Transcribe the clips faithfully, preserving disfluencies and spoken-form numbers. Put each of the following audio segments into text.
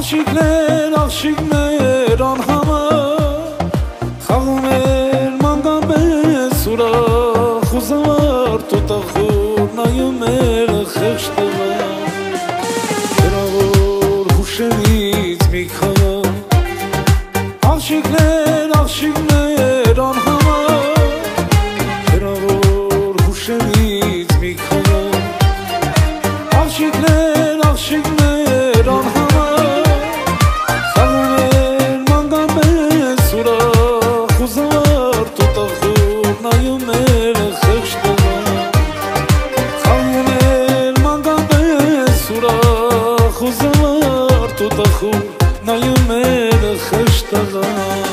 Աղջիկներ, աղջիկներ անհամը խաղում էր մանգան պես ուրախ ու զվարթ ու տխուր նայում էր խեղճ տղան Հեռավոր հուշերից մի քան Աղջիկներ, աղջիկներ անհամը Հեռավոր հուշերից մի քան Աղջիկներ, աղջիկներ անհամը նայում էր խեղճ տղան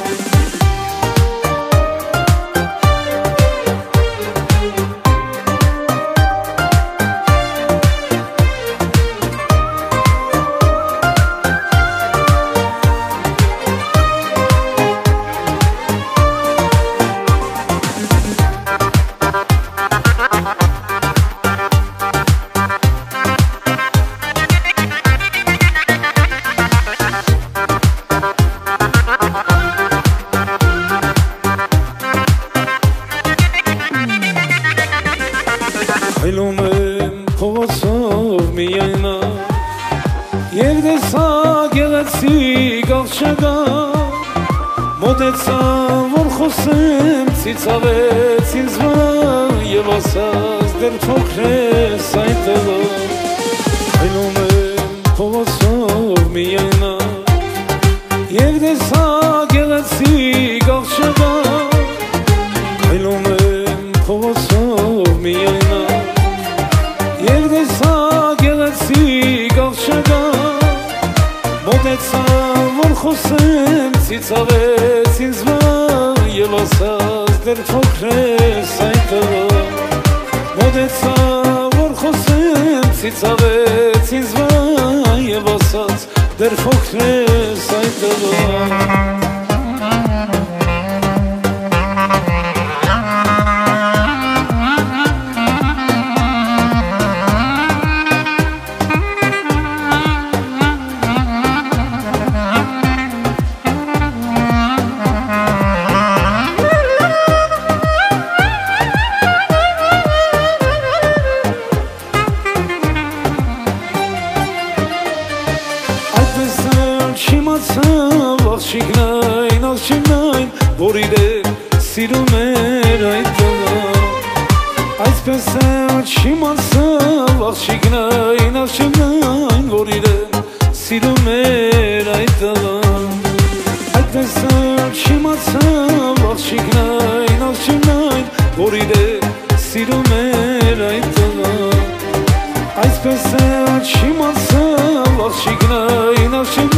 Այլում եմ փողոցով միայնա Եվ դեսա գեղեցիկ աղջակա Մոտեցա որ խոսեմ ծիծաղեց ինձ վրա Եվ ասաց դեռ փոքր ես այնտեղը Այլում եմ փողոցով միայնա Եվ դեսա գեղեցիկ աղջակա Այլում եմ փողոցով միայնա Մոտեցա որ խոսեմ ծիծաղեց ինձ վրա Եվ ասաց դեռ փոքր ես այնտեղը Մոտեցա որ խոսեմ ծիծաղեց ինձ վրա Եվ ասաց դեռ փոքր ես այնտեղը Չիմացավ աղջիկնայն, աղջիկնայն, որ իրեն սիրում էր այդ տղան Այսպես էլ չիմացավ աղջիկնայն, աղջիկնայն, որ իրեն սիրում էր այդ տղան Այդպես էլ չիմացավ աղջիկնայն, աղջիկնայն, որ իրեն սիրում էր այդ տղան Այսպես էլ չիմացավ աղջիկնայն, աղջիկնայն